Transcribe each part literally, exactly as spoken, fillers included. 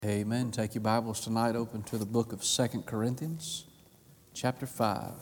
Amen. Take your Bibles tonight, open to the book of Second Corinthians, chapter five.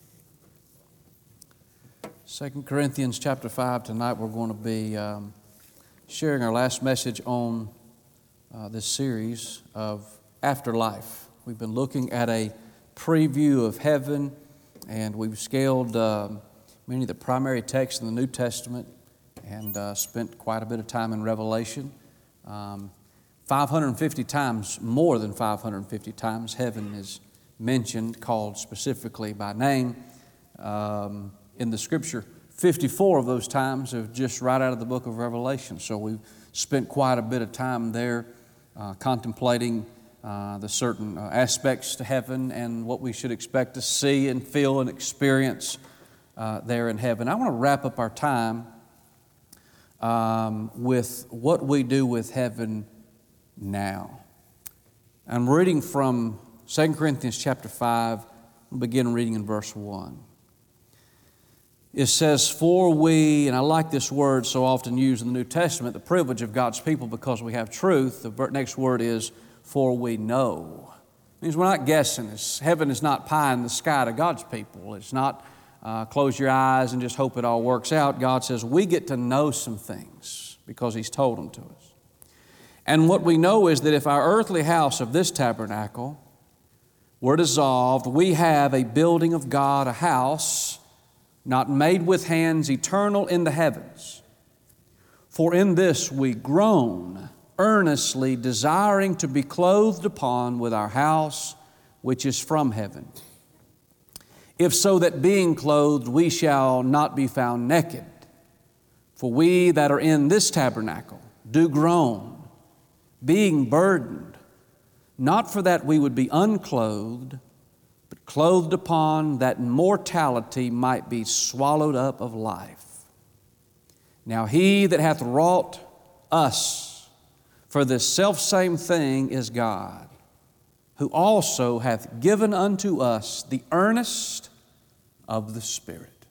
Second Corinthians chapter five, tonight we're going to be um, sharing our last message on uh, this series of afterlife. We've been looking at a preview of heaven, and we've scaled uh, many of the primary texts in the New Testament and uh, spent quite a bit of time in Revelation. Um, five hundred fifty times, more than five hundred fifty times, heaven is mentioned, called specifically by name um, in the Scripture. fifty-four of those times are just right out of the book of Revelation. So we've spent quite a bit of time there uh, contemplating uh, the certain uh, aspects to heaven and what we should expect to see and feel and experience uh, there in heaven. I want to wrap up our time um, with what we do with heaven now. I'm reading from Second Corinthians chapter five. I'll begin reading in verse one. It says, "For we," and I like this word so often used in the New Testament, the privilege of God's people because we have truth. The next word is, "For we know." It means we're not guessing. It's, heaven is not pie in the sky to God's people. It's not uh, close your eyes and just hope it all works out. God says we get to know some things because He's told them to us. And what we know is that if our earthly house of this tabernacle were dissolved, we have a building of God, a house not made with hands, eternal in the heavens. For in this we groan, earnestly desiring to be clothed upon with our house which is from heaven. If so that being clothed we shall not be found naked. For we that are in this tabernacle do groan, being burdened, not for that we would be unclothed, but clothed upon that mortality might be swallowed up of life. Now He that hath wrought us for this selfsame thing is God, who also hath given unto us the earnest of the Spirit.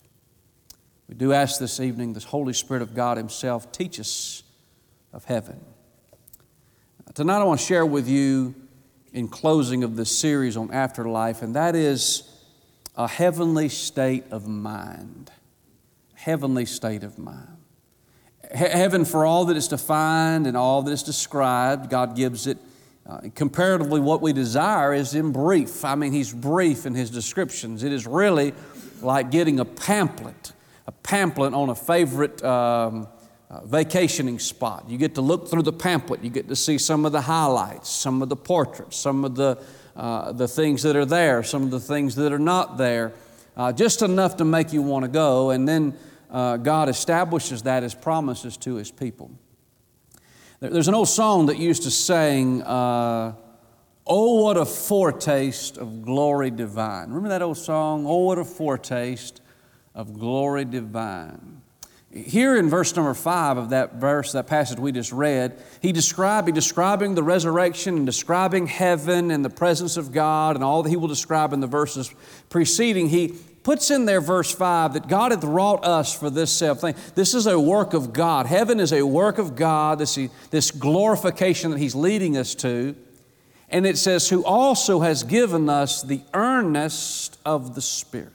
We do ask this evening, the Holy Spirit of God Himself teach us of heaven. Tonight I want to share with you in closing of this series on afterlife, and that is a heavenly state of mind. Heavenly state of mind. He- heaven, for all that is defined and all that is described, God gives it. Uh, comparatively, what we desire is in brief. I mean, He's brief in His descriptions. It is really like getting a pamphlet, a pamphlet on a favorite um, Uh, vacationing spot. You get to look through the pamphlet. You get to see some of the highlights, some of the portraits, some of the uh, the things that are there, some of the things that are not there, uh, just enough to make you want to go. And then uh, God establishes that as promises to His people. There, there's an old song that used to sing, uh, "Oh, what a foretaste of glory divine." Remember that old song? "Oh, what a foretaste of glory divine." Here in verse number five of that verse, that passage we just read, he described, he describing the resurrection and describing heaven and the presence of God and all that he will describe in the verses preceding. He puts in there verse five that God hath wrought us for this self thing. This is a work of God. Heaven is a work of God, this, this glorification that He's leading us to. And it says, who also has given us the earnest of the Spirit.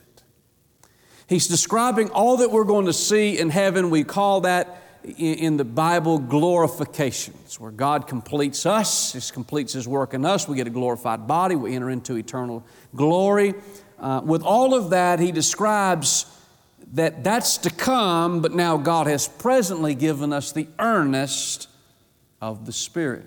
He's describing all that we're going to see in heaven. We call that in the Bible glorification. It's where God completes us. He completes His work in us. We get a glorified body. We enter into eternal glory. Uh, with all of that, He describes that that's to come, but now God has presently given us the earnest of the Spirit.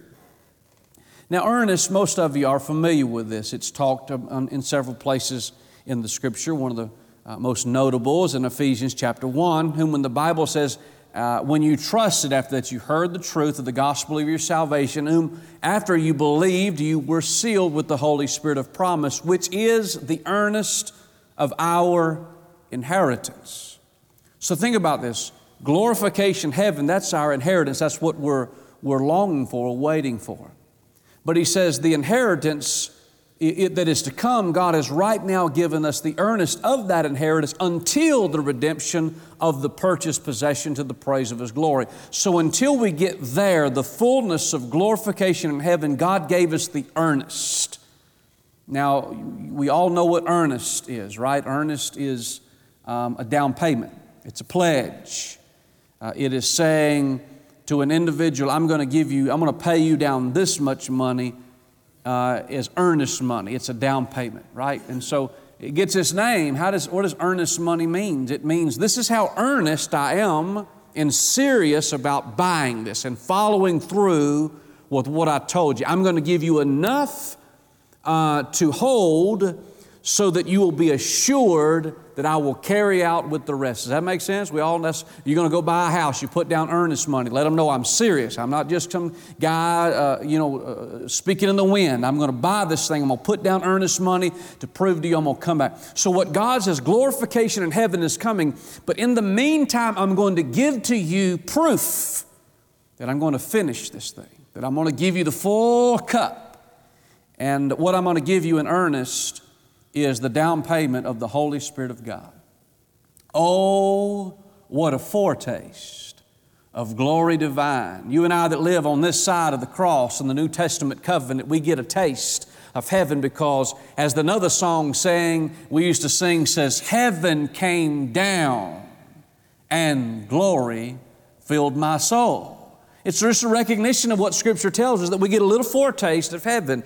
Now, earnest, most of you are familiar with this. It's talked in several places in the Scripture. One of the Uh, most notable is in Ephesians chapter one, whom when the Bible says, uh, when you trusted after that you heard the truth of the gospel of your salvation, whom after you believed you were sealed with the Holy Spirit of promise, which is the earnest of our inheritance. So think about this. Glorification, heaven, that's our inheritance. That's what we're, we're longing for, waiting for. But he says the inheritance it, that is to come, God has right now given us the earnest of that inheritance until the redemption of the purchased possession to the praise of His glory. So until we get there, the fullness of glorification in heaven, God gave us the earnest. Now, we all know what earnest is, right? Earnest is um, a down payment. It's a pledge. Uh, it is saying to an individual, I'm going to give you, I'm going to pay you down this much money uh, as earnest money. It's a down payment, right? And so it gets its name. How does, what does earnest money mean? It means this is how earnest I am and serious about buying this and following through with what I told you. I'm going to give you enough uh, to hold so that you will be assured that I will carry out with the rest. Does that make sense? We all, that's, you're going to go buy a house, you put down earnest money. Let them know I'm serious. I'm not just some guy, uh, you know, uh, speaking in the wind. I'm going to buy this thing. I'm going to put down earnest money to prove to you I'm going to come back. So what God says, glorification in heaven is coming. But in the meantime, I'm going to give to you proof that I'm going to finish this thing, that I'm going to give you the full cup. And what I'm going to give you in earnest is the down payment of the Holy Spirit of God. Oh, what a foretaste of glory divine. You and I that live on this side of the cross in the New Testament covenant, we get a taste of heaven because, as another song sang, we used to sing, says, heaven came down and glory filled my soul. It's just a recognition of what Scripture tells us, that we get a little foretaste of heaven.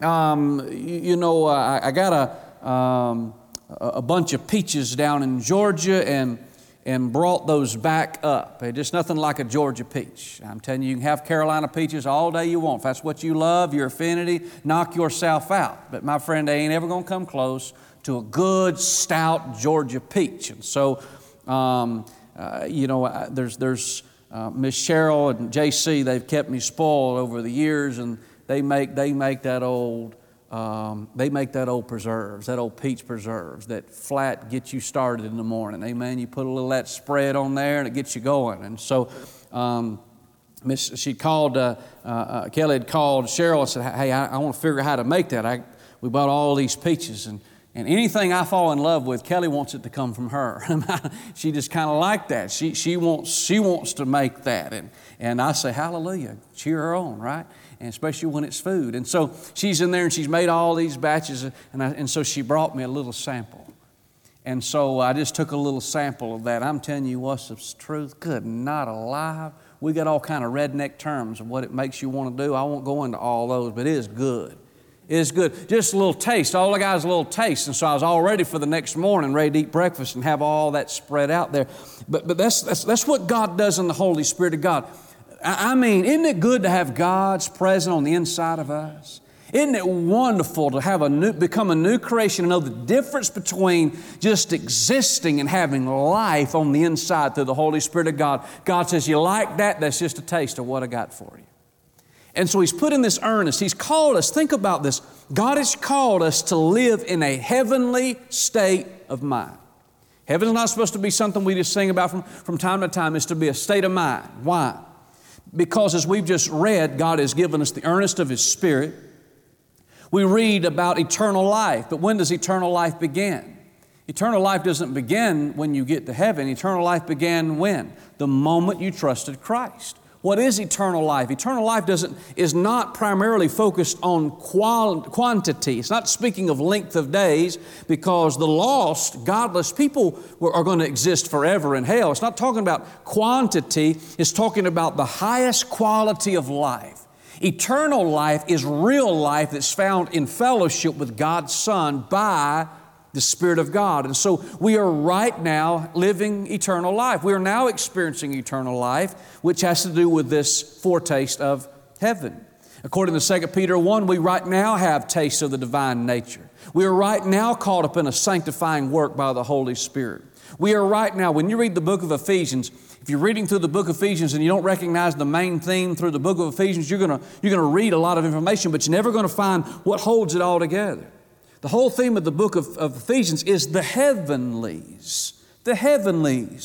Um, you, you know, I, I got a Um, a bunch of peaches down in Georgia and and brought those back up. They're just nothing like a Georgia peach. I'm telling you, you can have Carolina peaches all day you want. If that's what you love, your affinity, knock yourself out. But my friend, they ain't ever going to come close to a good, stout Georgia peach. And so, um, uh, you know, uh, there's there's uh, Miss Cheryl and J C. They've kept me spoiled over the years, and they make they make that old. Um, they make that old preserves, that old peach preserves, that flat gets you started in the morning. Amen. You put a little of that spread on there and it gets you going. And so um, Miss, she called, uh, uh, Kelly had called Cheryl and said, hey, I, I want to figure out how to make that. I, we bought all these peaches. And, and anything I fall in love with, Kelly wants it to come from her. She just kind of like that. She, she, wants, she wants to make that. And, and I say, hallelujah, cheer her on, right? And especially when it's food. And so she's in there and she's made all these batches, and, I, and so she brought me a little sample. And so I just took a little sample of that. I'm telling you what's the truth. Good, not alive. We got all kind of redneck terms of what it makes you want to do. I won't go into all those, but it is good. It is good. Just a little taste. All I got is a little taste. And so I was all ready for the next morning, ready to eat breakfast and have all that spread out there. But, but that's, that's, that's what God does in the Holy Spirit of God. I mean, isn't it good to have God's presence on the inside of us? Isn't it wonderful to have a new, become a new creation and know the difference between just existing and having life on the inside through the Holy Spirit of God? God says, you like that? That's just a taste of what I got for you. And so He's put in this earnest. He's called us, think about this. God has called us to live in a heavenly state of mind. Heaven's not supposed to be something we just sing about from, from time to time. It's to be a state of mind. Why? Because as we've just read, God has given us the earnest of His Spirit. We read about eternal life, but when does eternal life begin? Eternal life doesn't begin when you get to heaven. Eternal life began when? The moment you trusted Christ. What is eternal life? Eternal life doesn't, is not primarily focused on qual, quantity. It's not speaking of length of days, because the lost, godless people are going to exist forever in hell. It's not talking about quantity. It's talking about the highest quality of life. Eternal life is real life that's found in fellowship with God's Son by the Spirit of God. And so we are right now living eternal life. We are now experiencing eternal life, which has to do with this foretaste of heaven. According to Second Peter one, we right now have taste of the divine nature. We are right now caught up in a sanctifying work by the Holy Spirit. We are right now, when you read the book of Ephesians, if you're reading through the book of Ephesians and you don't recognize the main theme through the book of Ephesians, you're going to, you're going to read a lot of information, but you're never going to find what holds it all together. The whole theme of the book of, of Ephesians is the heavenlies. The heavenlies.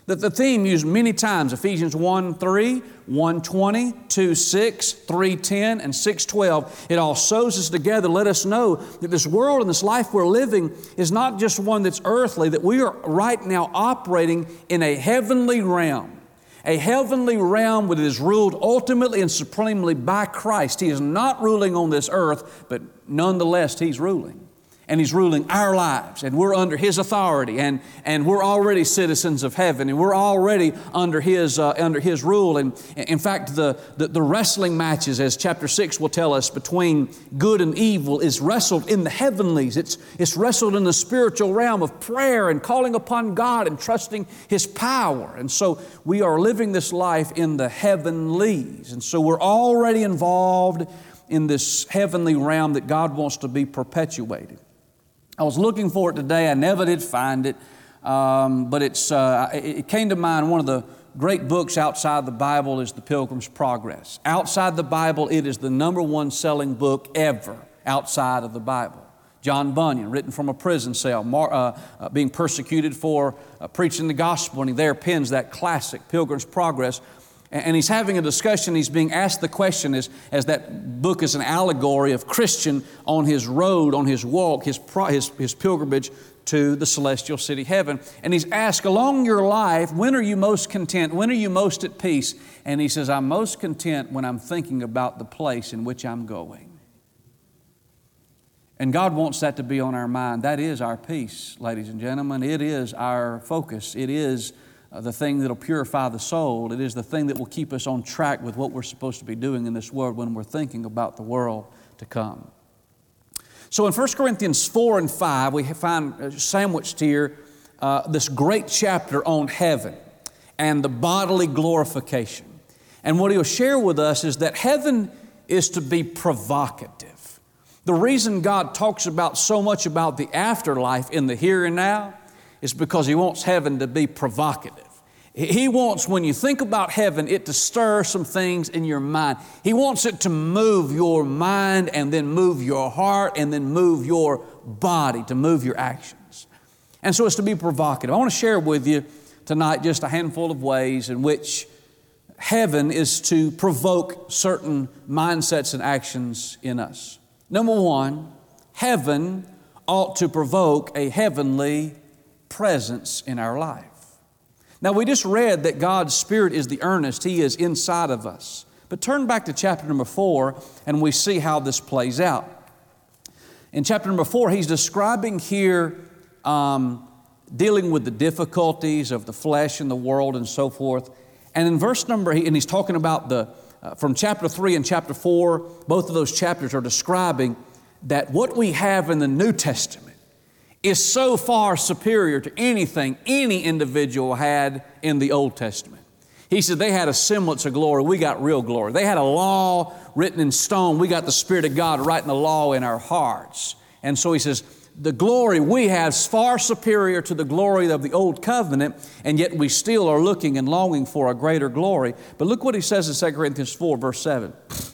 The, the theme used many times, Ephesians one three, one twenty, two six, three ten, and six twelve. It all sews us together, let us know that this world and this life we're living is not just one that's earthly, that we are right now operating in a heavenly realm. A heavenly realm that is ruled ultimately and supremely by Christ. He is not ruling on this earth, but nonetheless He's ruling. And He's ruling our lives, and we're under His authority, and, and we're already citizens of heaven, and we're already under His, uh, under His rule. And in fact, the, the, the wrestling matches, as chapter six will tell us, between good and evil is wrestled in the heavenlies. It's, it's wrestled in the spiritual realm of prayer and calling upon God and trusting His power. And so we are living this life in the heavenlies. And so we're already involved in this heavenly realm that God wants to be perpetuated. I was looking for it today. I never did find it, um, but it's, uh, it came to mind. One of the great books outside the Bible is The Pilgrim's Progress. Outside the Bible, it is the number one selling book ever outside of the Bible. John Bunyan, written from a prison cell, mar- uh, uh, being persecuted for uh, preaching the gospel, and he there pens that classic, Pilgrim's Progress. And he's having a discussion. He's being asked the question, as, as that book is an allegory of Christian on his road, on his walk, his, pro, his, his pilgrimage to the celestial city heaven. And he's asked, along your life, when are you most content? When are you most at peace? And he says, I'm most content when I'm thinking about the place in which I'm going. And God wants that to be on our mind. That is our peace, ladies and gentlemen. It is our focus. It is Uh, the thing that will purify the soul. It is the thing that will keep us on track with what we're supposed to be doing in this world when we're thinking about the world to come. So in First Corinthians four and five, we find sandwiched here uh, this great chapter on heaven and the bodily glorification. And what he'll share with us is that heaven is to be provocative. The reason God talks about so much about the afterlife in the here and now is because He wants heaven to be provocative. He wants, when you think about heaven, it to stir some things in your mind. He wants it to move your mind and then move your heart and then move your body, to move your actions. And so it's to be provocative. I want to share with you tonight just a handful of ways in which heaven is to provoke certain mindsets and actions in us. Number one, heaven ought to provoke a heavenly presence in our life. Now, we just read that God's Spirit is the earnest. He is inside of us. But turn back to chapter number four, and we see how this plays out. In chapter number four, he's describing here um, dealing with the difficulties of the flesh and the world and so forth. And in verse number, and he's talking about the, uh, from chapter three and chapter four, both of those chapters are describing that what we have in the New Testament is so far superior to anything any individual had in the Old Testament. He said they had a semblance of glory. We got real glory. They had a law written in stone. We got the Spirit of God writing the law in our hearts. And so he says, the glory we have is far superior to the glory of the Old Covenant, and yet we still are looking and longing for a greater glory. But look what he says in Second Corinthians four, verse seven.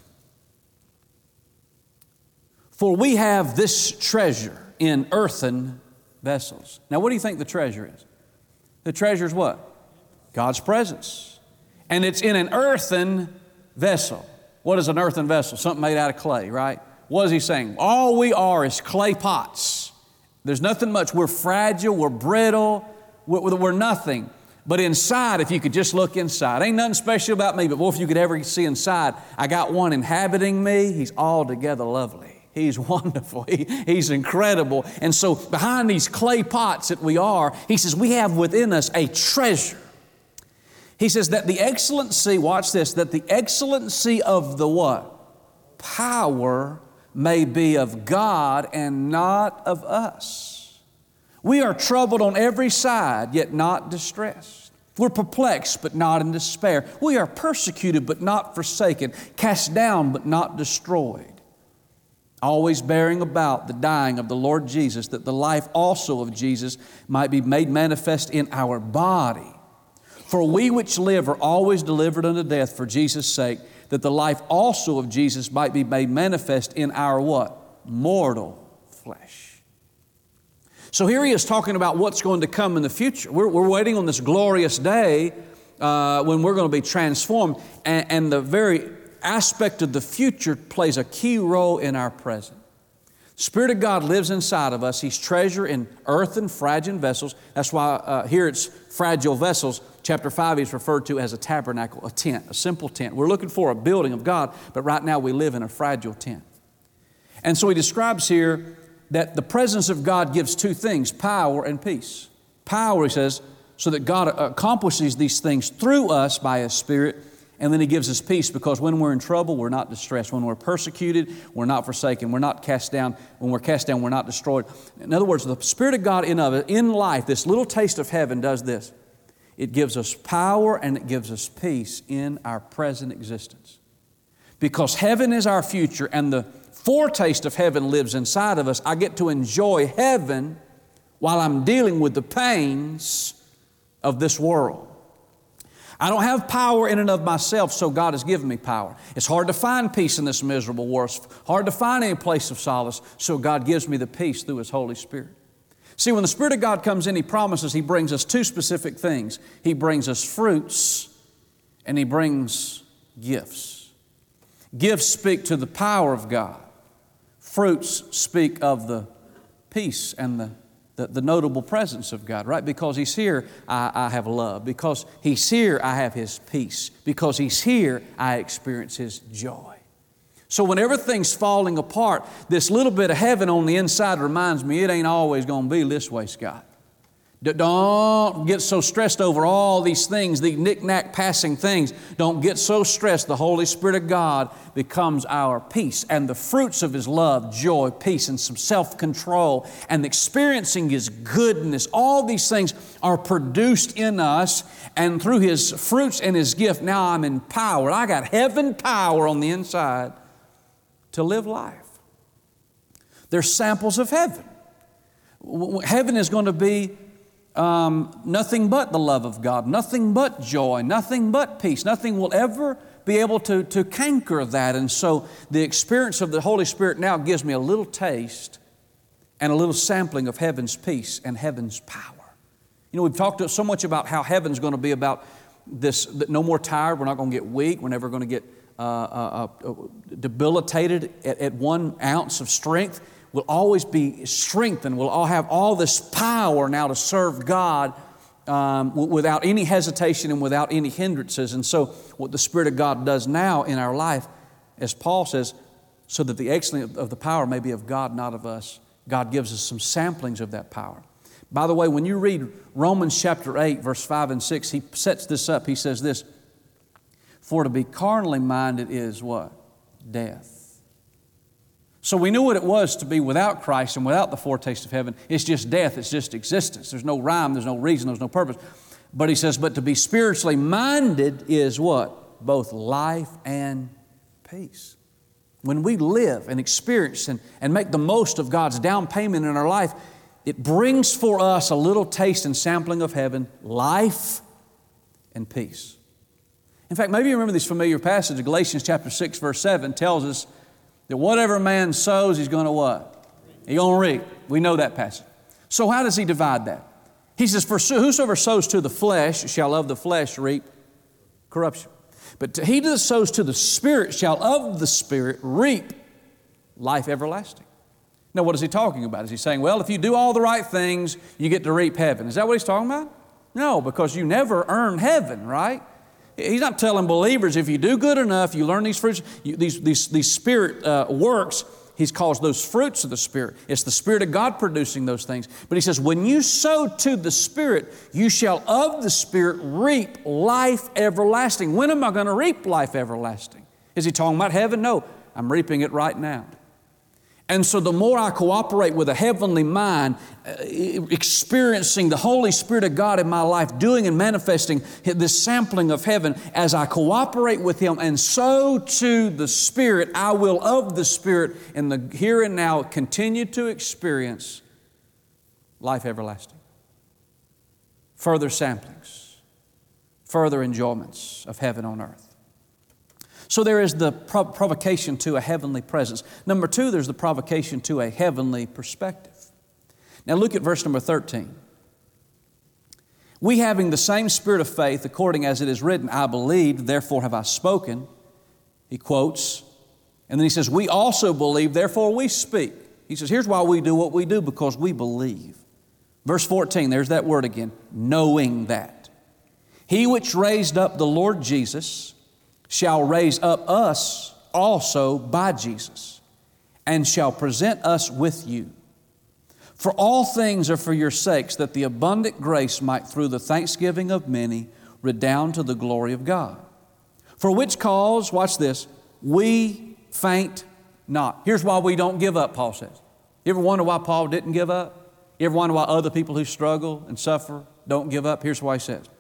For we have this treasure in earthen vessels. Now, what do you think the treasure is? The treasure is what? God's presence. And it's in an earthen vessel. What is an earthen vessel? Something made out of clay, right? What is he saying? All we are is clay pots. There's nothing much. We're fragile, we're brittle, we're, we're nothing. But inside, if you could just look inside, ain't nothing special about me, but boy, if you could ever see inside, I got one inhabiting me. He's altogether lovely. He's wonderful. He, he's incredible. And so behind these clay pots that we are, he says we have within us a treasure. He says that the excellency, watch this, that the excellency of the what? Power may be of God and not of us. We are troubled on every side, yet not distressed. We're perplexed, but not in despair. We are persecuted, but not forsaken, cast down, but not destroyed. Always bearing about the dying of the Lord Jesus, that the life also of Jesus might be made manifest in our body. For we which live are always delivered unto death for Jesus' sake, that the life also of Jesus might be made manifest in our what? Mortal flesh. So here he is talking about what's going to come in the future. We're, we're waiting on this glorious day uh, when we're going to be transformed. And, and the very aspect of the future plays a key role in our present. The Spirit of God lives inside of us. He's treasure in earthen, fragile vessels. That's why uh, here it's fragile vessels. Chapter five is referred to as a tabernacle, a tent, a simple tent. We're looking for a building of God, but right now we live in a fragile tent. And so he describes here that the presence of God gives two things, power and peace. Power, he says, so that God accomplishes these things through us by His Spirit. And then He gives us peace because when we're in trouble, we're not distressed. When we're persecuted, we're not forsaken. We're not cast down. When we're cast down, we're not destroyed. In other words, the Spirit of God in, of it, in life, this little taste of heaven does this. It gives us power and it gives us peace in our present existence. Because heaven is our future and the foretaste of heaven lives inside of us, I get to enjoy heaven while I'm dealing with the pains of this world. I don't have power in and of myself, so God has given me power. It's hard to find peace in this miserable world. It's hard to find any place of solace, so God gives me the peace through His Holy Spirit. See, when the Spirit of God comes in, He promises He brings us two specific things. He brings us fruits and He brings gifts. Gifts speak to the power of God. Fruits speak of the peace and the The, the notable presence of God, right? Because He's here, I, I have love. Because He's here, I have His peace. Because He's here, I experience His joy. So when everything's falling apart, this little bit of heaven on the inside reminds me it ain't always going to be this way, Scott. Don't get so stressed over all these things, these knick-knack passing things. Don't get so stressed. The Holy Spirit of God becomes our peace. And the fruits of His love, joy, peace, and some self-control, and experiencing His goodness, all these things are produced in us. And through His fruits and His gift, now I'm empowered. I got heaven power on the inside to live life. There's samples of heaven. Heaven is going to be Um, nothing but the love of God, nothing but joy, nothing but peace. Nothing will ever be able to, to canker that. And so the experience of the Holy Spirit now gives me a little taste and a little sampling of heaven's peace and heaven's power. You know, we've talked so much about how heaven's going to be about this, that no more tired, we're not going to get weak, we're never going to get uh, uh, uh, debilitated at, at one ounce of strength. We'll always be strengthened. We'll all have all this power now to serve God um, w- without any hesitation and without any hindrances. And so what the Spirit of God does now in our life, as Paul says, so that the excellence of the power may be of God, not of us. God gives us some samplings of that power. By the way, when you read Romans chapter eight, verse five and six, he sets this up. He says this, for to be carnally minded is what? Death. So we knew what it was to be without Christ and without the foretaste of heaven. It's just death. It's just existence. There's no rhyme. There's no reason. There's no purpose. But he says, but to be spiritually minded is what? Both life and peace. When we live and experience and, and make the most of God's down payment in our life, it brings for us a little taste and sampling of heaven, life and peace. In fact, maybe you remember this familiar passage. Galatians chapter six, verse seven tells us that whatever man sows, he's going to what? He's going to reap. We know that passage. So how does he divide that? He says, for whosoever sows to the flesh shall of the flesh reap corruption. But he that sows to the Spirit shall of the Spirit reap life everlasting. Now, what is he talking about? Is he saying, well, if you do all the right things, you get to reap heaven? Is that what he's talking about? No, because you never earn heaven, right? He's not telling believers if you do good enough, you learn these fruits, you, these, these, these Spirit uh, works, He's called those fruits of the Spirit. It's the Spirit of God producing those things. But He says, when you sow to the Spirit, you shall of the Spirit reap life everlasting. When am I going to reap life everlasting? Is He talking about heaven? No, I'm reaping it right now. And so the more I cooperate with a heavenly mind, uh, experiencing the Holy Spirit of God in my life, doing and manifesting this sampling of heaven, as I cooperate with Him and sow to the Spirit, I will of the Spirit in the here and now continue to experience life everlasting. Further samplings, further enjoyments of heaven on earth. So there is the prov- provocation to a heavenly presence. Number two, there's the provocation to a heavenly perspective. Now look at verse number thirteen. We having the same spirit of faith, according as it is written, I believed, therefore have I spoken. He quotes, and then he says, we also believe, therefore we speak. He says, here's why we do what we do, because we believe. Verse fourteen, there's that word again, knowing that. He which raised up the Lord Jesus shall raise up us also by Jesus, and shall present us with you. For all things are for your sakes, that the abundant grace might through the thanksgiving of many redound to the glory of God. For which cause, watch this, we faint not. Here's why we don't give up, Paul says. You ever wonder why Paul didn't give up? You ever wonder why other people who struggle and suffer don't give up? Here's why he says.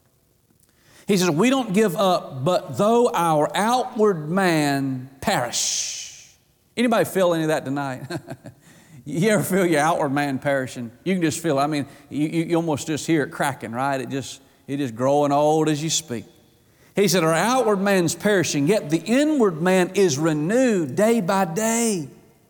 He says, we don't give up, but though our outward man perish. Anybody feel any of that tonight? You ever feel your outward man perishing? You can just feel it. I mean, you, you almost just hear it cracking, right? It just, it is growing old as you speak. He said, our outward man's perishing, yet the inward man is renewed day by day.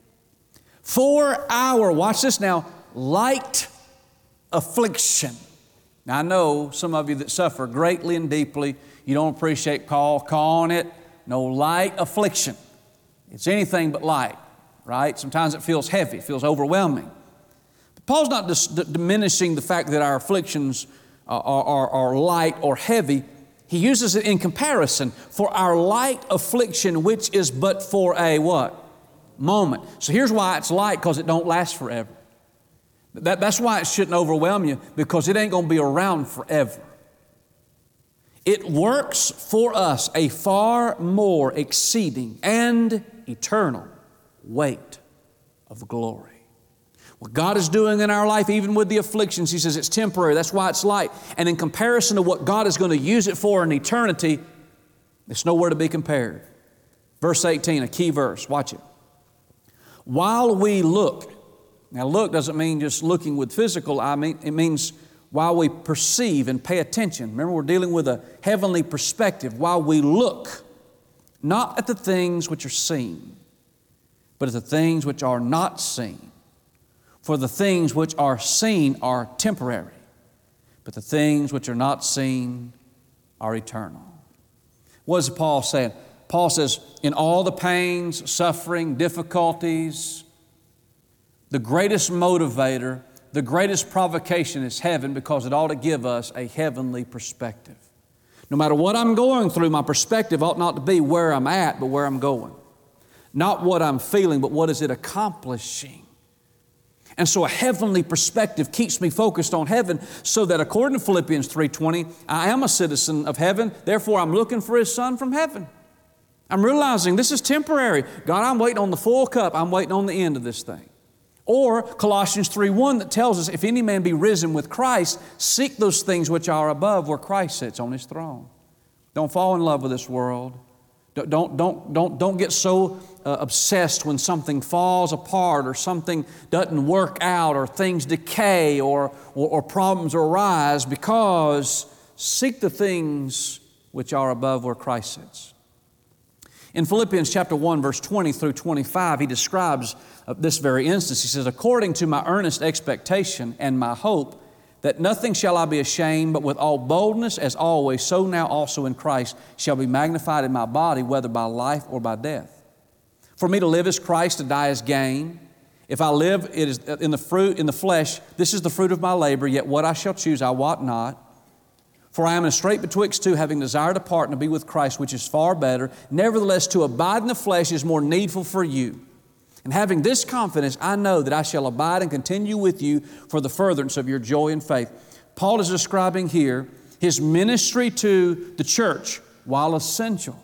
For our, watch this now, light affliction. Now I know some of you that suffer greatly and deeply, you don't appreciate Paul calling it no light affliction. It's anything but light. Right? Sometimes it feels heavy, it feels overwhelming. But Paul's not dis- d- diminishing the fact that our afflictions are, are, are light or heavy. He uses it in comparison. For our light affliction, which is but for a what? Moment. So here's why it's light, because it don't last forever. That, that's why it shouldn't overwhelm you, because it ain't going to be around forever. It works for us a far more exceeding and eternal weight of glory. What God is doing in our life, even with the afflictions, He says it's temporary. That's why it's light. And in comparison to what God is going to use it for in eternity, it's nowhere to be compared. Verse eighteen, a key verse. Watch it. While we look. Now look doesn't mean just looking with physical eye. I mean, it means while we perceive and pay attention. Remember, we're dealing with a heavenly perspective. While we look, not at the things which are seen, but at the things which are not seen. For the things which are seen are temporary, but the things which are not seen are eternal. What is Paul saying? Paul says, in all the pains, suffering, difficulties, the greatest motivator, the greatest provocation is heaven, because it ought to give us a heavenly perspective. No matter what I'm going through, my perspective ought not to be where I'm at, but where I'm going. Not what I'm feeling, but what is it accomplishing? And so a heavenly perspective keeps me focused on heaven, so that according to Philippians three twenty, I am a citizen of heaven, therefore I'm looking for His Son from heaven. I'm realizing this is temporary. God, I'm waiting on the full cup. I'm waiting on the end of this thing. Or Colossians three one that tells us, if any man be risen with Christ, seek those things which are above, where Christ sits on His throne. Don't fall in love with this world. Don't, don't, don't, don't get so uh, obsessed when something falls apart or something doesn't work out or things decay or, or, or problems arise, because seek the things which are above, where Christ sits. In Philippians chapter one, verse twenty through twenty-five, he describes uh, this very instance. He says, according to my earnest expectation and my hope, that nothing shall I be ashamed, but with all boldness as always, so now also in Christ shall be magnified in my body, whether by life or by death. For me to live is Christ, to die is gain. If I live, it is in the fruit, in the flesh, this is the fruit of my labor, yet what I shall choose I wot not. For I am in a strait betwixt two, having desired to part and to be with Christ, which is far better. Nevertheless, to abide in the flesh is more needful for you. And having this confidence, I know that I shall abide and continue with you for the furtherance of your joy and faith. Paul is describing here his ministry to the church, while essential,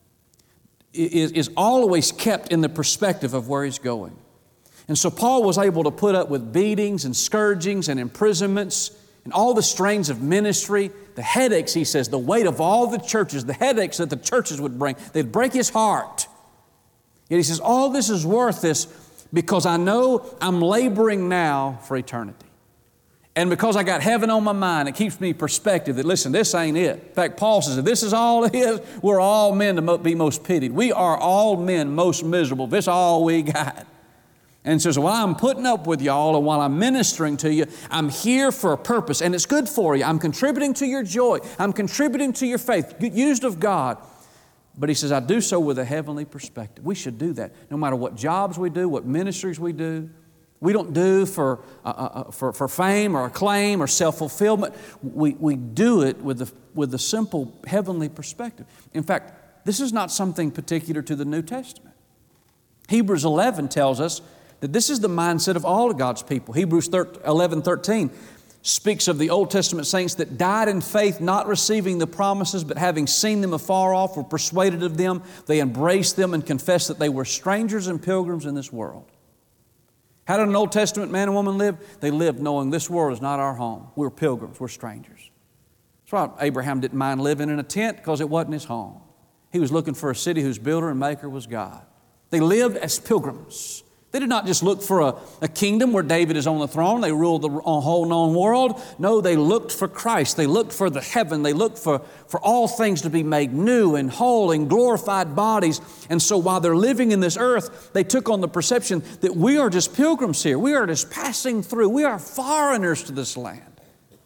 is, is always kept in the perspective of where he's going. And so Paul was able to put up with beatings and scourgings and imprisonments and all the strains of ministry, the headaches, he says, the weight of all the churches, the headaches that the churches would bring, they'd break his heart. Yet he says, all this is worth this because I know I'm laboring now for eternity. And because I got heaven on my mind, it keeps me perspective that, listen, this ain't it. In fact, Paul says, if this is all it is, we're all men to be most pitied. We are all men most miserable. This is all we got. And says, well, I'm putting up with y'all, and while I'm ministering to you, I'm here for a purpose, and it's good for you. I'm contributing to your joy. I'm contributing to your faith, used of God. But he says, I do so with a heavenly perspective. We should do that. No matter what jobs we do, what ministries we do, we don't do for, uh, uh, for, for fame or acclaim or self-fulfillment. We, we do it with the, with the simple heavenly perspective. In fact, this is not something particular to the New Testament. Hebrews eleven tells us that this is the mindset of all of God's people. Hebrews eleven thirteen speaks of the Old Testament saints that died in faith, not receiving the promises, but having seen them afar off, were persuaded of them. They embraced them and confessed that they were strangers and pilgrims in this world. How did an Old Testament man and woman live? They lived knowing this world is not our home. We're pilgrims. We're strangers. That's why Abraham didn't mind living in a tent, because it wasn't his home. He was looking for a city whose builder and maker was God. They lived as pilgrims. They did not just look for a, a kingdom where David is on the throne. They ruled the whole known world. No, they looked for Christ. They looked for the heaven. They looked for, for all things to be made new and whole in glorified bodies. And so while they're living in this earth, they took on the perception that we are just pilgrims here. We are just passing through. We are foreigners to this land.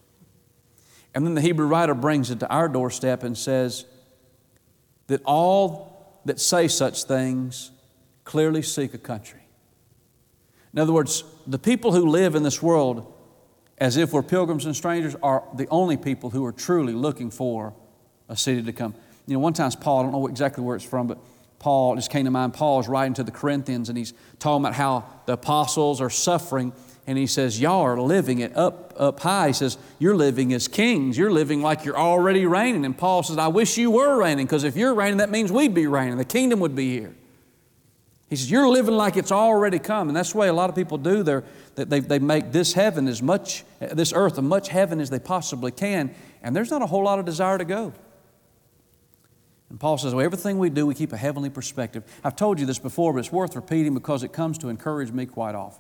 And then the Hebrew writer brings it to our doorstep and says that all that say such things clearly seek a country. In other words, the people who live in this world as if we're pilgrims and strangers are the only people who are truly looking for a city to come. You know, one time Paul, I don't know exactly where it's from, but Paul, it just came to mind, Paul is writing to the Corinthians, and he's talking about how the apostles are suffering, and he says, y'all are living it up, up high. He says, you're living as kings. You're living like you're already reigning. And Paul says, I wish you were reigning, because if you're reigning, that means we'd be reigning. The kingdom would be here. He says, you're living like it's already come. And that's the way a lot of people do. They're, they, they make this heaven as much, this earth as much heaven as they possibly can. And there's not a whole lot of desire to go. And Paul says, well, everything we do, we keep a heavenly perspective. I've told you this before, but it's worth repeating because it comes to encourage me quite often.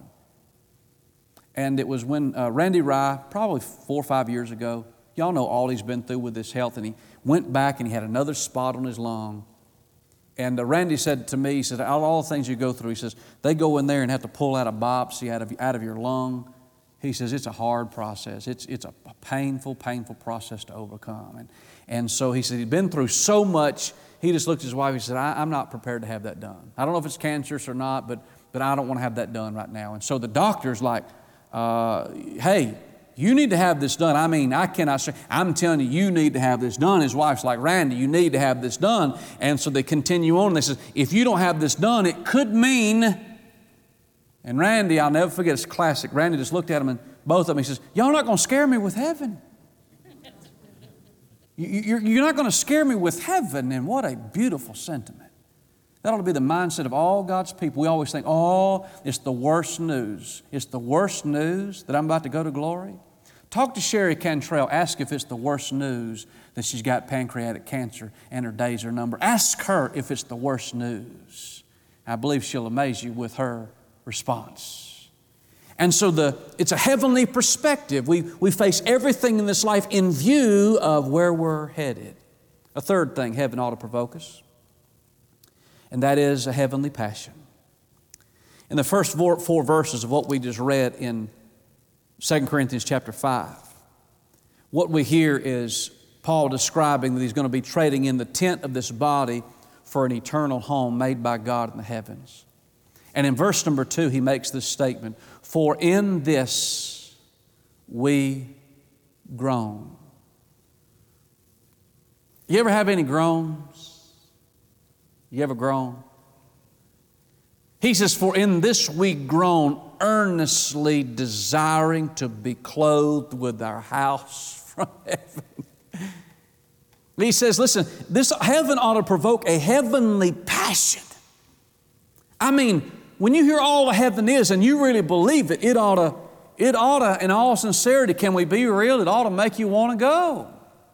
And it was when uh, Randy Rye, probably four or five years ago, y'all know all he's been through with his health, and he went back and he had another spot on his lung. And uh, Randy said to me, he said, out of all the things you go through, he says, they go in there and have to pull out a biopsy out of, out of your lung. He says, it's a hard process. It's, it's a painful, painful process to overcome. And, and so he said, he'd been through so much, he just looked at his wife, he said, I, I'm not prepared to have that done. I don't know if it's cancerous or not, but, but I don't want to have that done right now. And so the doctor's like, uh, hey, you need to have this done. I mean, I cannot say, I'm telling you, you need to have this done. His wife's like, Randy, you need to have this done. And so they continue on. They say, if you don't have this done, it could mean, and Randy, I'll never forget, it's classic. Randy just looked at him, and both of them, he says, y'all not going to scare me with heaven. You're, you're not going to scare me with heaven. And what a beautiful sentiment. That ought to be the mindset of all God's people. We always think, oh, it's the worst news. It's the worst news that I'm about to go to glory. Talk to Sherry Cantrell. Ask if it's the worst news that she's got pancreatic cancer and her days are numbered. Ask her if it's the worst news. I believe she'll amaze you with her response. And so the it's a heavenly perspective. We, we face everything in this life in view of where we're headed. A third thing heaven ought to provoke us, and that is a heavenly passion. In the first four, four verses of what we just read in Second Corinthians chapter five, what we hear is Paul describing that he's going to be trading in the tent of this body for an eternal home made by God in the heavens. And in verse number two, he makes this statement, for in this we groan. You ever have any groans? You ever groan? He says, for in this we groan, earnestly desiring to be clothed with our house from heaven. He says, listen, this heaven ought to provoke a heavenly passion. I mean, when you hear all the heaven is and you really believe it, it ought to, it ought to, in all sincerity, can we be real? It ought to make you want to go.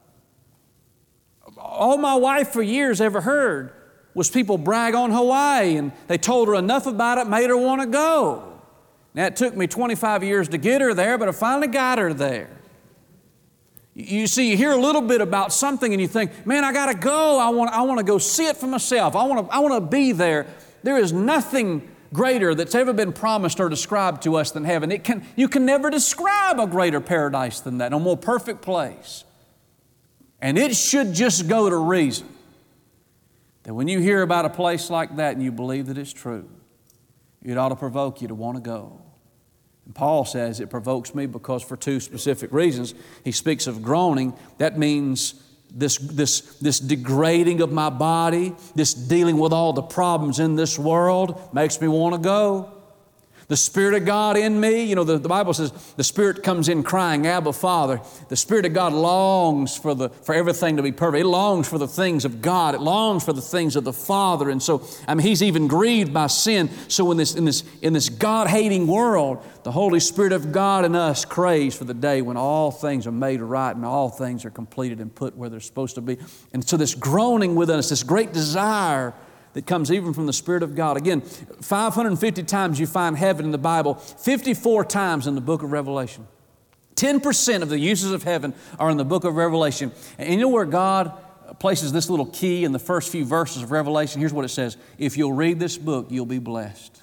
All my wife for years ever heard was people brag on Hawaii, and they told her enough about it, made her want to go. Now, it took me twenty-five years to get her there, but I finally got her there. You see, you hear a little bit about something and you think, man, I got to go. I want, I want to go see it for myself. I want to, I want to be there. There is nothing greater that's ever been promised or described to us than heaven. It can, you can never describe a greater paradise than that, a more perfect place. And it should just go to reason that when you hear about a place like that and you believe that it's true, it ought to provoke you to want to go. And Paul says it provokes me because for two specific reasons. He speaks of groaning. That means this, this, this degrading of my body, this dealing with all the problems in this world makes me want to go. The Spirit of God in me, you know, the, the Bible says the Spirit comes in crying, Abba, Father. The Spirit of God longs for, the, for everything to be perfect. It longs for the things of God. It longs for the things of the Father. And so, I mean, He's even grieved by sin. So in this, in this, in this God-hating world, the Holy Spirit of God in us craves for the day when all things are made right and all things are completed and put where they're supposed to be. And so this groaning within us, this great desire that comes even from the Spirit of God. Again, five hundred fifty times you find heaven in the Bible, fifty-four times in the book of Revelation. ten percent of the uses of heaven are in the book of Revelation. And you know where God places this little key in the first few verses of Revelation? Here's what it says. If you'll read this book, you'll be blessed.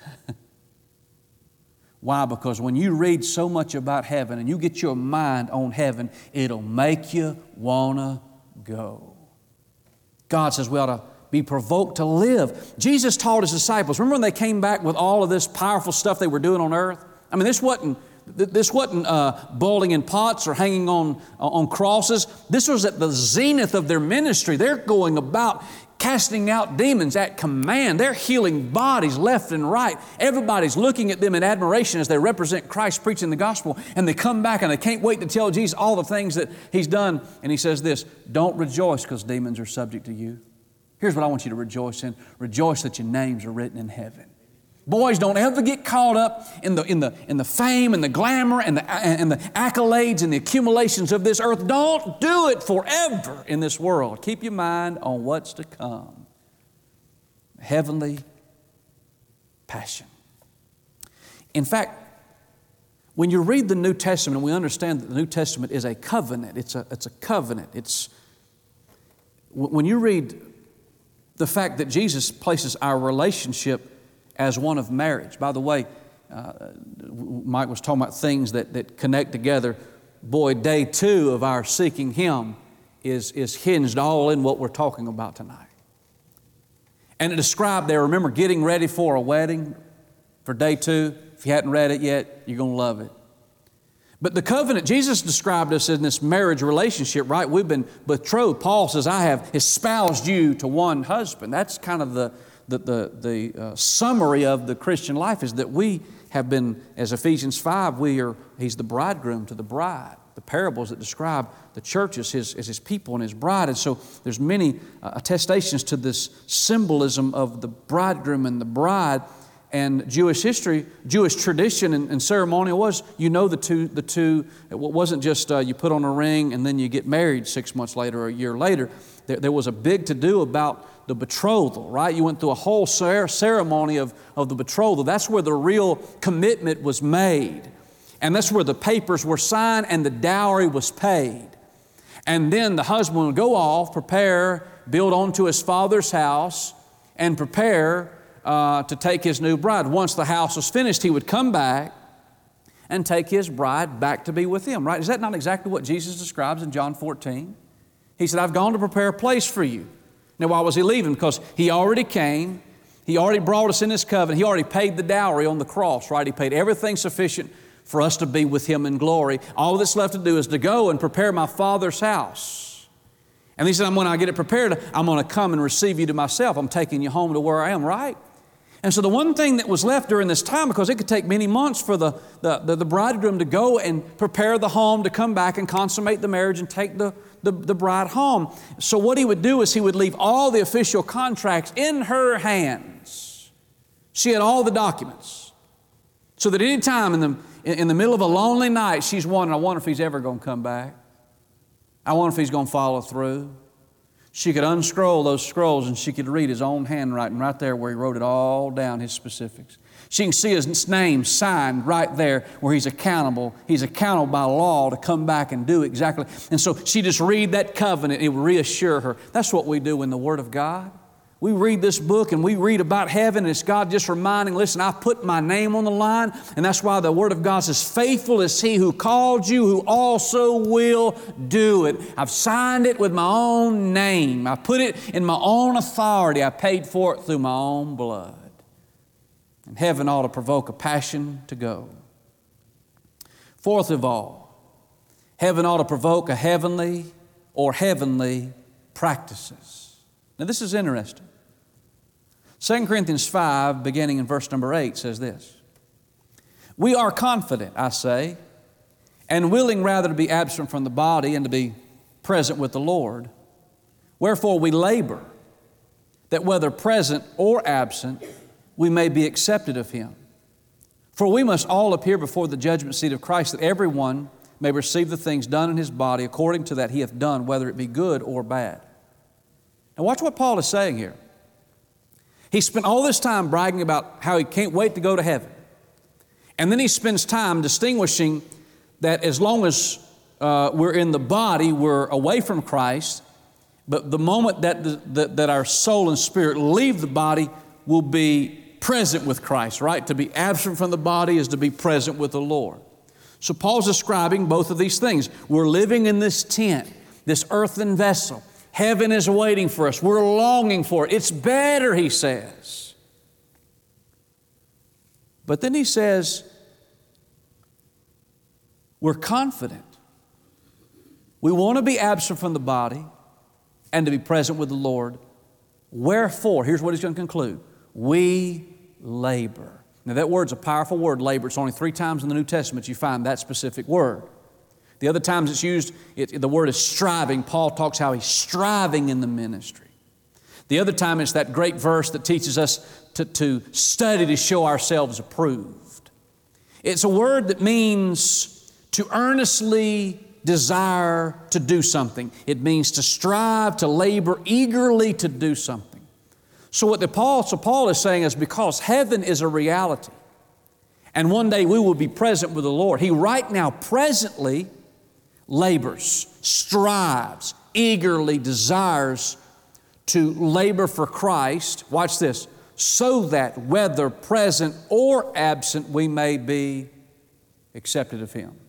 Why? Because when you read so much about heaven and you get your mind on heaven, it'll make you want to go. God says we ought to be provoked to live. Jesus taught His disciples. Remember when they came back with all of this powerful stuff they were doing on earth? I mean, this wasn't, this wasn't uh, boiling in pots or hanging on, on crosses. This was at the zenith of their ministry. They're going about casting out demons at command. They're healing bodies left and right. Everybody's looking at them in admiration as they represent Christ preaching the gospel. And they come back and they can't wait to tell Jesus all the things that He's done. And He says this, don't rejoice because demons are subject to you. Here's what I want you to rejoice in. Rejoice that your names are written in heaven. Boys, don't ever get caught up in the, in the, in the fame and the glamour and the, and the accolades and the accumulations of this earth. Don't do it forever in this world. Keep your mind on what's to come. Heavenly passion. In fact, when you read the New Testament, we understand that the New Testament is a covenant. It's a, it's a covenant. It's, when you read the fact that Jesus places our relationship as one of marriage. By the way, uh, Mike was talking about things that, that connect together. Boy, day two of our seeking Him is, is hinged all in what we're talking about tonight. And it described there, remember, getting ready for a wedding for day two. If you hadn't read it yet, you're going to love it. But the covenant, Jesus described us in this marriage relationship, right? We've been betrothed. Paul says, I have espoused you to one husband. That's kind of the, the, the, the uh, summary of the Christian life is that we have been, as Ephesians five, we are, He's the bridegroom to the bride. The parables that describe the church as His, as his people and His bride. And so there's many uh, attestations to this symbolism of the bridegroom and the bride. And Jewish history, Jewish tradition and, and ceremonial was, you know, the two, the two, it wasn't just uh, you put on a ring and then you get married six months later or a year later. There, there was a big to-do about the betrothal, right? You went through a whole ceremony of, of the betrothal. That's where the real commitment was made. And that's where the papers were signed and the dowry was paid. And then the husband would go off, prepare, build onto his father's house, and prepare Uh, to take his new bride. Once the house was finished, he would come back and take his bride back to be with him, right? Is that not exactly what Jesus describes in John fourteen? He said, I've gone to prepare a place for you. Now, why was He leaving? Because He already came. He already brought us in His covenant. He already paid the dowry on the cross, right? He paid everything sufficient for us to be with Him in glory. All that's left to do is to go and prepare my Father's house. And He said, when I get it prepared, I'm going to come and receive you to myself. I'm taking you home to where I am, right? And so the one thing that was left during this time, because it could take many months for the, the, the, the bridegroom to go and prepare the home to come back and consummate the marriage and take the, the, the bride home. So what he would do is he would leave all the official contracts in her hands. She had all the documents. So that any time in the, in the middle of a lonely night, she's wondering, I wonder if he's ever going to come back. I wonder if he's going to follow through. She could unscroll those scrolls and she could read his own handwriting right there where he wrote it all down, his specifics. She can see his name signed right there where he's accountable. He's accountable by law to come back and do exactly. And so she just read that covenant. It would reassure her. That's what we do in the Word of God. We read this book and we read about heaven, and it's God just reminding, listen, I've put my name on the line, and that's why the Word of God says, faithful is He who called you, who also will do it. I've signed it with my own name. I put it in my own authority. I paid for it through my own blood. And heaven ought to provoke a passion to go. Fourth of all, heaven ought to provoke a heavenly or heavenly practices. Now this is interesting. Second Corinthians five, beginning in verse number eight, says this. We are confident, I say, and willing rather to be absent from the body and to be present with the Lord. Wherefore we labor, that whether present or absent, we may be accepted of Him. For we must all appear before the judgment seat of Christ, that everyone may receive the things done in his body according to that he hath done, whether it be good or bad. Now watch what Paul is saying here. He spent all this time bragging about how he can't wait to go to heaven. And then he spends time distinguishing that as long as uh, we're in the body, we're away from Christ, but the moment that, the, that, that our soul and spirit leave the body, we'll be present with Christ, right? To be absent from the body is to be present with the Lord. So Paul's describing both of these things. We're living in this tent, this earthen vessel. Heaven is waiting for us. We're longing for it. It's better, he says. But then he says, we're confident. We want to be absent from the body and to be present with the Lord. Wherefore, here's what he's going to conclude. We labor. Now that word's a powerful word, labor. It's only three times in the New Testament you find that specific word. The other times it's used, it, the word is striving. Paul talks how he's striving in the ministry. The other time it's that great verse that teaches us to, to study to show ourselves approved. It's a word that means to earnestly desire to do something. It means to strive, to labor eagerly to do something. So what the Paul, so Paul is saying is because heaven is a reality, and one day we will be present with the Lord. He right now presently labors, strives, eagerly desires to labor for Christ. Watch this. So that whether present or absent, we may be accepted of Him.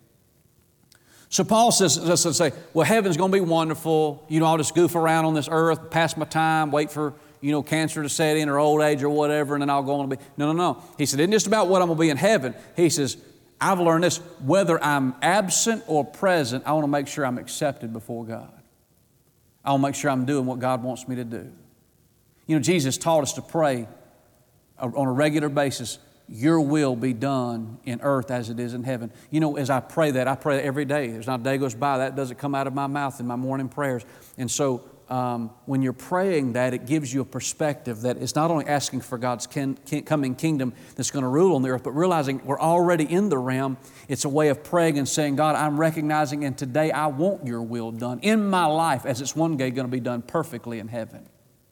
So Paul says, let's say, well, heaven's going to be wonderful. You know, I'll just goof around on this earth, pass my time, wait for, you know, cancer to set in or old age or whatever, and then I'll go on and be. No, no, no. He said, it isn't just about what I'm going to be in heaven. He says, I've learned this, whether I'm absent or present, I want to make sure I'm accepted before God. I want to make sure I'm doing what God wants me to do. You know, Jesus taught us to pray on a regular basis, your will be done in earth as it is in heaven. You know, as I pray that, I pray that every day. There's not a day goes by that doesn't come out of my mouth in my morning prayers. And so um, when you're praying that, it gives you a perspective that it's not only asking for God's kin, kin, coming kingdom that's going to rule on the earth, but realizing we're already in the realm. It's a way of praying and saying, God, I'm recognizing, and today I want your will done in my life as it's one day going to be done perfectly in heaven.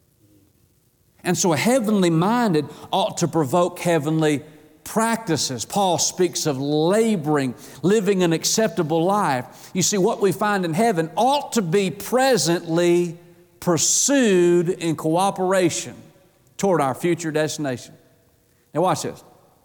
And so a heavenly minded ought to provoke heavenly practices. Paul speaks of laboring, living an acceptable life. You see, what we find in heaven ought to be presently pursued in cooperation toward our future destination. Now watch this.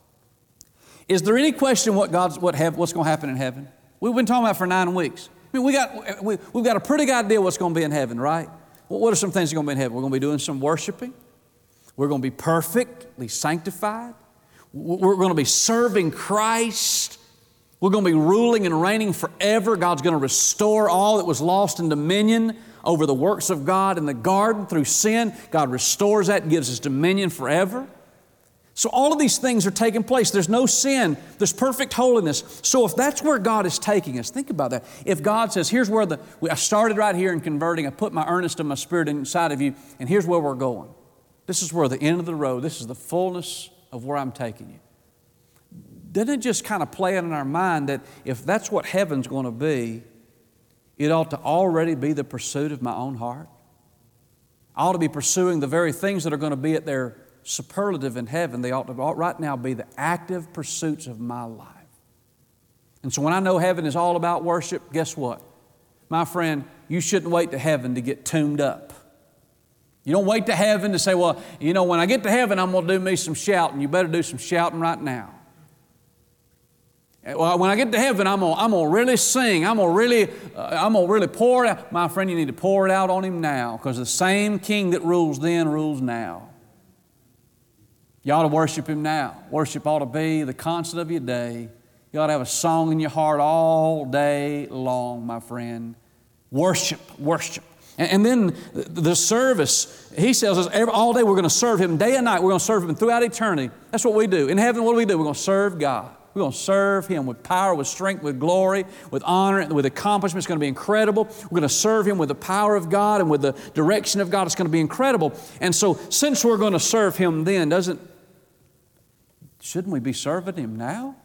Is there any question what God's, what have, what's going to happen in heaven? We've been talking about it for nine weeks. I mean, we got, we, we've got a pretty good idea what's going to be in heaven, right? Well, what are some things that are going to be in heaven? We're going to be doing some worshiping. We're going to be perfectly sanctified. We're going to be serving Christ. We're going to be ruling and reigning forever. God's going to restore all that was lost in dominion over the works of God in the garden through sin. God restores that and gives us dominion forever. So all of these things are taking place. There's no sin. There's perfect holiness. So if that's where God is taking us, think about that. If God says, here's where the, I started right here in converting. I put my earnest of my spirit inside of you, and here's where we're going. This is where the end of the road, this is the fullness of where I'm taking you. Doesn't it just kind of play in our mind that if that's what heaven's going to be, it ought to already be the pursuit of my own heart? I ought to be pursuing the very things that are going to be at their superlative in heaven. They ought to right now be the active pursuits of my life. And so when I know heaven is all about worship, guess what? My friend, you shouldn't wait to heaven to get tuned up. You don't wait to heaven to say, well, you know, when I get to heaven, I'm going to do me some shouting. You better do some shouting right now. Well, when I get to heaven, I'm going I'm to really sing. I'm going to really, uh, I'm going to really pour it out. My friend, you need to pour it out on Him now, because the same King that rules then rules now. You ought to worship Him now. Worship ought to be the constant of your day. You ought to have a song in your heart all day long, my friend. Worship, worship. And then the service, He tells us every, all day we're going to serve Him. Day and night we're going to serve Him throughout eternity. That's what we do. In heaven, what do we do? We're going to serve God. We're going to serve Him with power, with strength, with glory, with honor, with accomplishment. It's going to be incredible. We're going to serve Him with the power of God and with the direction of God. It's going to be incredible. And so since we're going to serve Him then, doesn't, shouldn't we be serving Him now?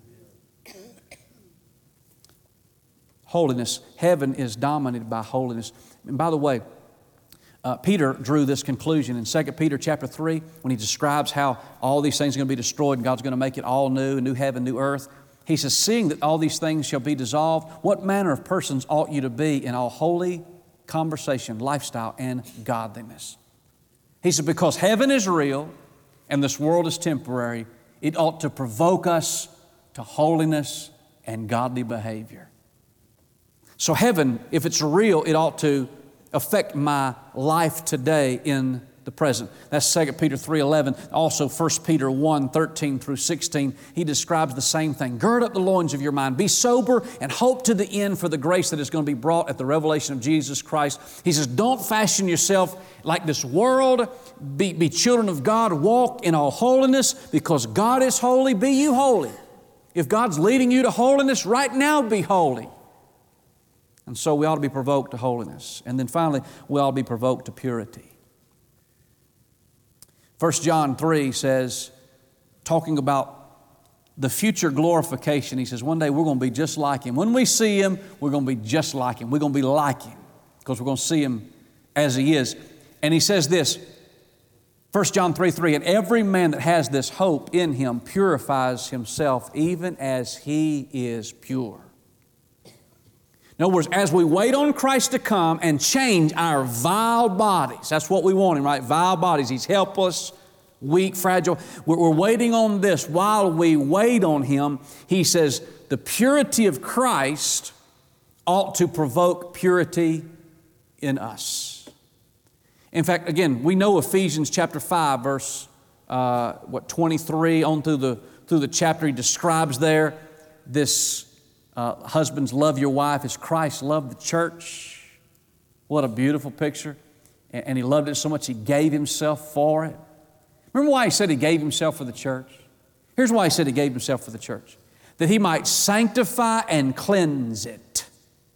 Holiness. Heaven is dominated by holiness. And by the way, uh, Peter drew this conclusion in Second Peter chapter three when he describes how all these things are going to be destroyed and God's going to make it all new, a new heaven, new earth. He says, seeing that all these things shall be dissolved, what manner of persons ought you to be in all holy conversation, lifestyle, and godliness? He said, because heaven is real and this world is temporary, it ought to provoke us to holiness and godly behavior. So heaven, if it's real, it ought to affect my life today in the present. That's Second Peter three eleven. Also First Peter one thirteen through sixteen. He describes the same thing. Gird up the loins of your mind. Be sober and hope to the end for the grace that is going to be brought at the revelation of Jesus Christ. He says, don't fashion yourself like this world. Be, be children of God. Walk in all holiness because God is holy. Be you holy. If God's leading you to holiness right now, be holy. And so we ought to be provoked to holiness. And then finally, we ought to be provoked to purity. First John three says, talking about the future glorification, he says, one day we're going to be just like Him. When we see Him, we're going to be just like Him. We're going to be like Him because we're going to see Him as He is. And he says this, First John three three, and every man that has this hope in Him purifies himself even as He is pure. In other words, as we wait on Christ to come and change our vile bodies, that's what we want Him, right? Vile bodies. He's helpless, weak, fragile. We're, we're waiting on this. While we wait on Him, He says, the purity of Christ ought to provoke purity in us. In fact, again, we know Ephesians chapter five, verse uh, what twenty-three on through the through the chapter. He describes there this. Uh, husbands, love your wife as Christ loved the church. What a beautiful picture. And, and He loved it so much He gave Himself for it. Remember why He said He gave Himself for the church? Here's why He said He gave Himself for the church. That He might sanctify and cleanse it.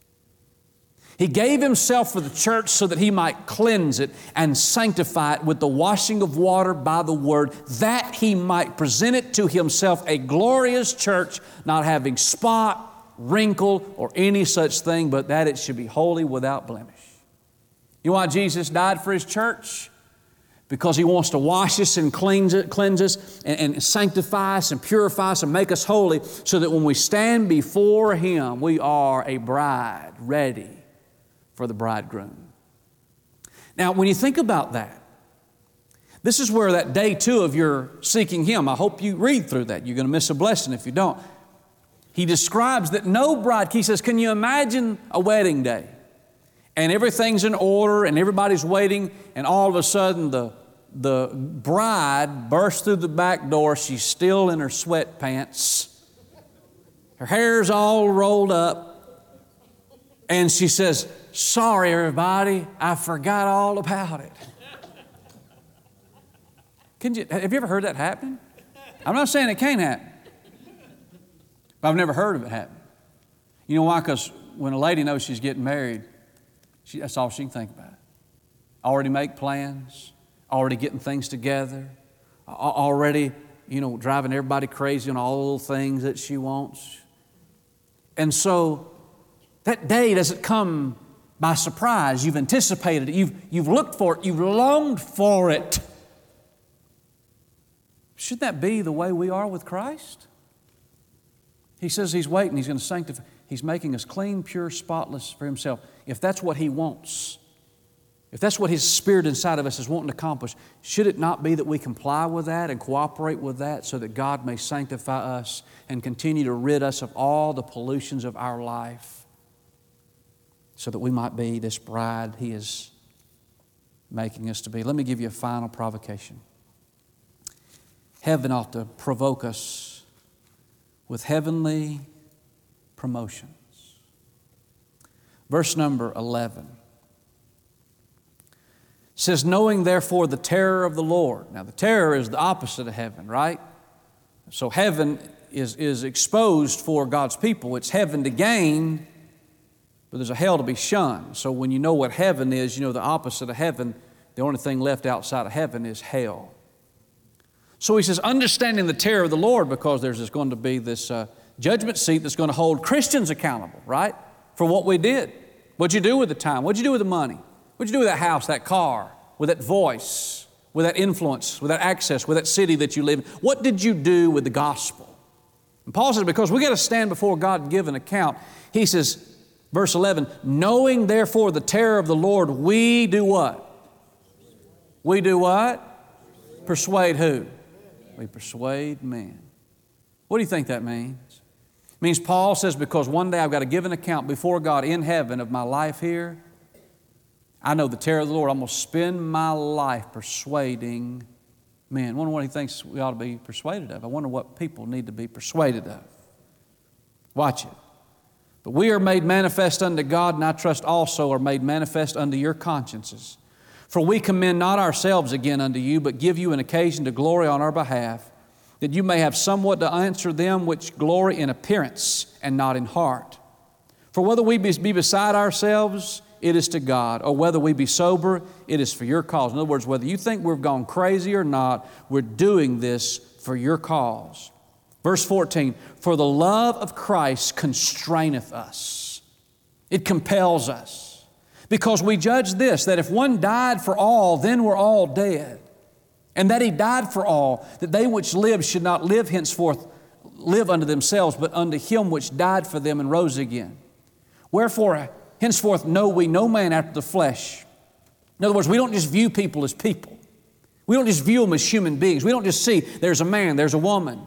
He gave Himself for the church so that He might cleanse it and sanctify it with the washing of water by the Word, that He might present it to Himself a glorious church, not having spot, wrinkle, or any such thing, but that it should be holy without blemish. You know why Jesus died for His church? Because He wants to wash us and cleanse, it, cleanse us and, and sanctify us and purify us and make us holy so that when we stand before Him, we are a bride ready for the bridegroom. Now, when you think about that, this is where that day two of your seeking Him, I hope you read through that. You're going to miss a blessing if you don't. He describes that no bride, he says, can you imagine a wedding day? And everything's in order and everybody's waiting, and all of a sudden the, the bride bursts through the back door. She's still in her sweatpants. Her hair's all rolled up. And she says, sorry everybody, I forgot all about it. Can you, have you ever heard that happen? I'm not saying it can't happen. But I've never heard of it happen. You know why? Because when a lady knows she's getting married, she, that's all she can think about. Already make plans, already getting things together, already, you know, driving everybody crazy on all the little things that she wants. And so that day doesn't come by surprise. You've anticipated it. You've, you've looked for it. You've longed for it. Should that be the way we are with Christ? He says He's waiting. He's going to sanctify. He's making us clean, pure, spotless for Himself. If that's what He wants, if that's what His Spirit inside of us is wanting to accomplish, should it not be that we comply with that and cooperate with that so that God may sanctify us and continue to rid us of all the pollutions of our life so that we might be this bride He is making us to be? Let me give you a final provocation. Heaven ought to provoke us with heavenly promotions. Verse number eleven says, knowing therefore the terror of the Lord. Now the terror is the opposite of heaven, right? So heaven is, is exposed for God's people. It's heaven to gain, but there's a hell to be shunned. So when you know what heaven is, you know the opposite of heaven, the only thing left outside of heaven is hell. So he says, understanding the terror of the Lord, because there's just going to be this uh, judgment seat that's going to hold Christians accountable, right? For what we did. What'd you do with the time? What'd you do with the money? What'd you do with that house, that car, with that voice, with that influence, with that access, with that city that you live in? What did you do with the gospel? And Paul says, because we got to stand before God and give an account. He says, verse eleven, knowing therefore the terror of the Lord, we do what? We do what? Persuade who? We persuade men. What do you think that means? It means Paul says, because one day I've got to give an account before God in heaven of my life here, I know the terror of the Lord. I'm going to spend my life persuading men. I wonder what he thinks we ought to be persuaded of. I wonder what people need to be persuaded of. Watch it. But we are made manifest unto God, and I trust also are made manifest unto your consciences. For we commend not ourselves again unto you, but give you an occasion to glory on our behalf, that you may have somewhat to answer them which glory in appearance and not in heart. For whether we be beside ourselves, it is to God, or whether we be sober, it is for your cause. In other words, whether you think we've gone crazy or not, we're doing this for your cause. Verse fourteen, for the love of Christ constraineth us. It compels us. Because we judge this, that if one died for all, then we're all dead. And that He died for all, that they which live should not live henceforth, live unto themselves, but unto Him which died for them and rose again. Wherefore, henceforth know we no man after the flesh. In other words, we don't just view people as people. We don't just view them as human beings. We don't just see there's a man, there's a woman.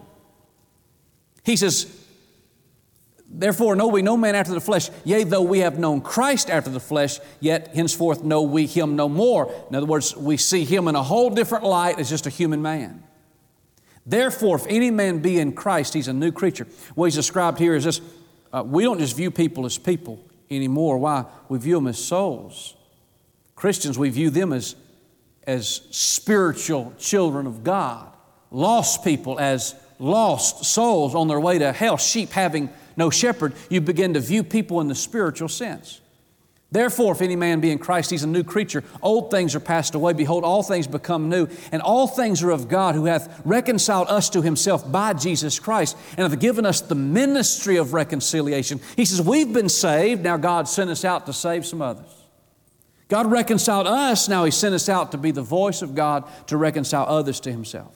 He says, therefore know we no man after the flesh, yea, though we have known Christ after the flesh, yet henceforth know we Him no more. In other words, we see Him in a whole different light as just a human man. Therefore, if any man be in Christ, he's a new creature. What he's described here is this, uh, we don't just view people as people anymore. Why? We view them as souls. Christians, we view them as, as spiritual children of God. Lost people as lost souls on their way to hell. Sheep having no shepherd. You begin to view people in the spiritual sense. Therefore, if any man be in Christ, he's a new creature. Old things are passed away. Behold, all things become new. And all things are of God, who hath reconciled us to Himself by Jesus Christ, and hath given us the ministry of reconciliation. He says, we've been saved. Now God sent us out to save some others. God reconciled us. Now He sent us out to be the voice of God to reconcile others to Himself.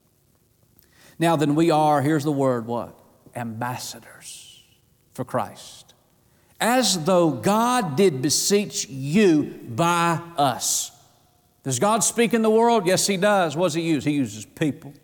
Now then we are, here's the word, what? Ambassadors for Christ. As though God did beseech you by us. Does God speak in the world? Yes, He does. What does He use? He uses people.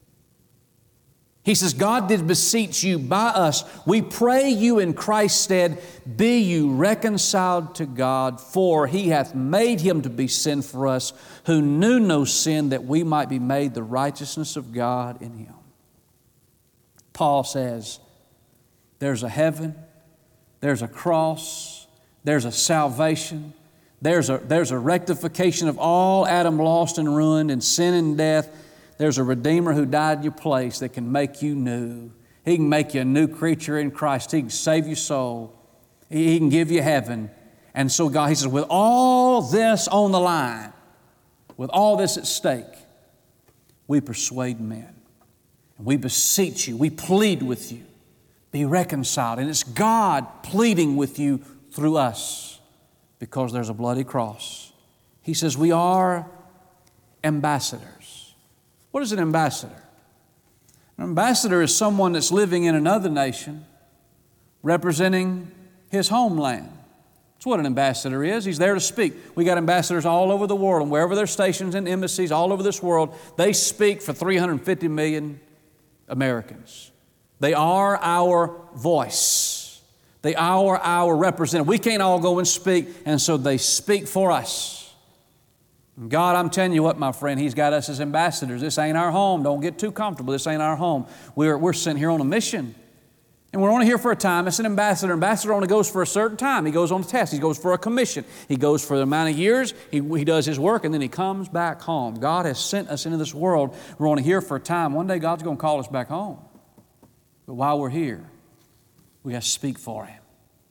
He says, God did beseech you by us. We pray you in Christ's stead, be you reconciled to God, for He hath made Him to be sin for us, who knew no sin, that we might be made the righteousness of God in Him. Paul says, there's a heaven, there's a cross, there's a salvation, there's a, there's a rectification of all Adam lost and ruined in sin and death. There's a Redeemer who died in your place that can make you new. He can make you a new creature in Christ. He can save your soul. He, he can give you heaven. And so God, He says, with all this on the line, with all this at stake, we persuade men. And we beseech you, we plead with you. Be reconciled. And it's God pleading with you through us because there's a bloody cross. He says we are ambassadors. What is an ambassador? An ambassador is someone that's living in another nation representing his homeland. That's what an ambassador is. He's there to speak. We got ambassadors all over the world, and wherever they're stationed in embassies all over this world, they speak for three hundred fifty million Americans. They are our voice. They are our representative. We can't all go and speak, and so they speak for us. And God, I'm telling you what, my friend, He's got us as ambassadors. This ain't our home. Don't get too comfortable. This ain't our home. We're, we're sent here on a mission. And we're only here for a time. It's an ambassador. Ambassador only goes for a certain time. He goes on a test. He goes for a commission. He goes for the amount of years. He, he does his work, and then he comes back home. God has sent us into this world. We're only here for a time. One day God's going to call us back home. But while we're here, we got to speak for Him.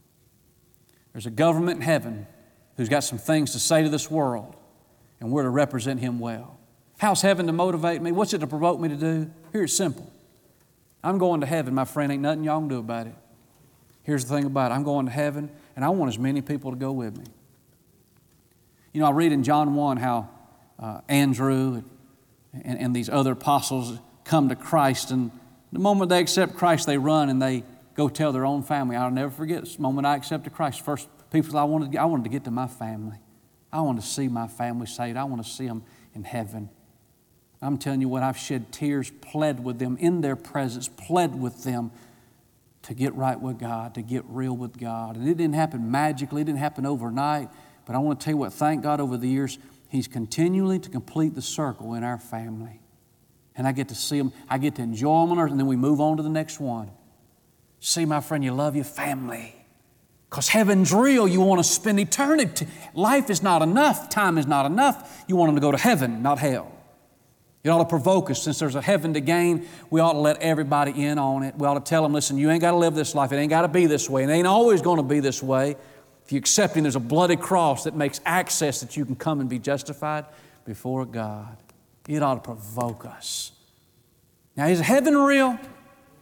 There's a government in heaven who's got some things to say to this world, and we're to represent Him well. How's heaven to motivate me? What's it to provoke me to do? Here it's simple. I'm going to heaven, my friend. Ain't nothing y'all can do about it. Here's the thing about it. I'm going to heaven, and I want as many people to go with me. You know, I read in John one how uh, Andrew and, and these other apostles come to Christ, and the moment they accept Christ, they run and they go tell their own family. I'll never forget the moment I accepted Christ. First people I wanted, to get, I wanted to get to my family. I wanted to see my family saved. I want to see them in heaven. I'm telling you what, I've shed tears, pled with them in their presence, pled with them to get right with God, to get real with God. And it didn't happen magically, it didn't happen overnight, but I want to tell you what, thank God over the years, He's continually to complete the circle in our family. And I get to see them, I get to enjoy them on earth, and then we move on to the next one. See, my friend, you love your family. Because heaven's real. You want to spend eternity. Life is not enough. Time is not enough. You want them to go to heaven, not hell. It ought to provoke us. Since there's a heaven to gain, we ought to let everybody in on it. We ought to tell them, listen, you ain't got to live this life. It ain't got to be this way. It ain't always going to be this way. If you accept Him, there's a bloody cross that makes access that you can come and be justified before God. It ought to provoke us. Now, is heaven real? Amen.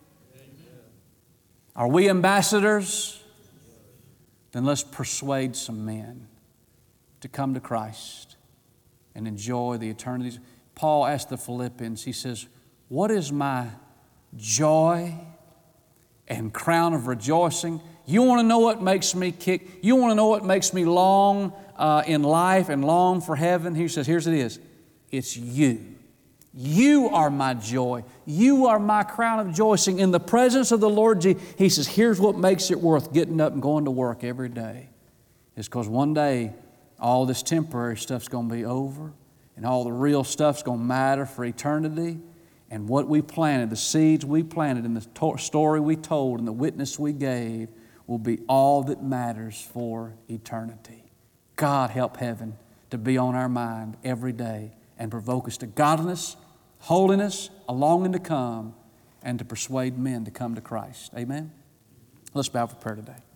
Are we ambassadors? Then let's persuade some men to come to Christ and enjoy the eternities. Paul asked the Philippians, he says, what is my joy and crown of rejoicing? You want to know what makes me kick? You want to know what makes me long uh, in life and long for heaven? He says, here's it is. It's you. You are my joy. You are my crown of rejoicing in the presence of the Lord Jesus. He says, here's what makes it worth getting up and going to work every day. It's because one day all this temporary stuff's going to be over. And all the real stuff's going to matter for eternity. And what we planted, the seeds we planted, and the to- story we told, and the witness we gave will be all that matters for eternity. God help heaven to be on our mind every day and provoke us to godliness, holiness, a longing to come, and to persuade men to come to Christ. Amen? Let's bow for prayer today.